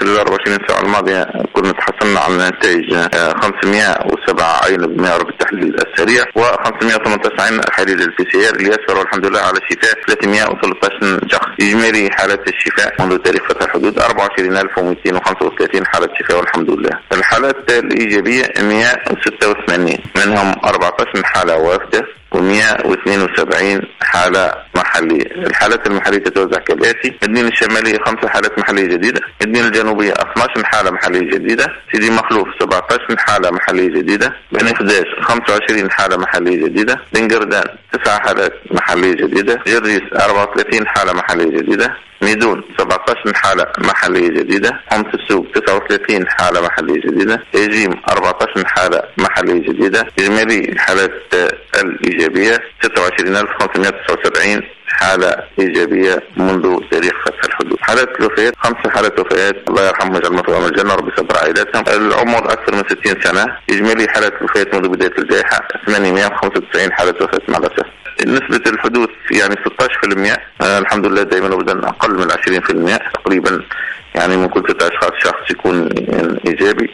خلال 24 ساعة الماضية كنا تحصلنا على نتائج 507 عين بمعرض التحليل السريع و518 عين تحاليل الPCR اللي يسر والحمد لله على شفاء 313 شخص. إجمالي حالات الشفاء منذ تاريخ فتح الحدود 24235 حالة شفاء والحمد لله. الحالات الإيجابية 186 منهم 14 حالة وافدة و172 حالة محلية. الحالات المحلية تتوزع كالآتي: الدين الشمالي 5 حالات محلية جديدة، الدين الجنوبية 12 حالة محلية جديدة، سيدي مخلوف 17 حالة محلية جديدة، بني خداش 25 حالة محلية جديدة، دنقردان 9 حالات محلية جديدة، جرجيس 34 حالة محلية جديدة، ميدون 17 حالة محلية جديدة، حمص السوق 39 حالة محلية جديدة، إيجيم 14 حالة محلية جديدة. إجمالي الحالات الإيجابية 26579 حالة إيجابية منذ تاريخ فتح الحدود. حالات الوفيات 5 حالات وفيات، الله يرحمهم ويجعل مثواهم الجنة، رب يصبر عائلاتهم. العمر أكثر من 60 سنة. إجمالي حالات الوفيات منذ بداية الجائحة 895 حالة وفاة مع الأسف. نسبة الحدوث يعني 16%. الحمد لله دائما أبدا أقل من 20% تقريبا، يعني من كل 6 أشخاص شخص يكون إيجابي.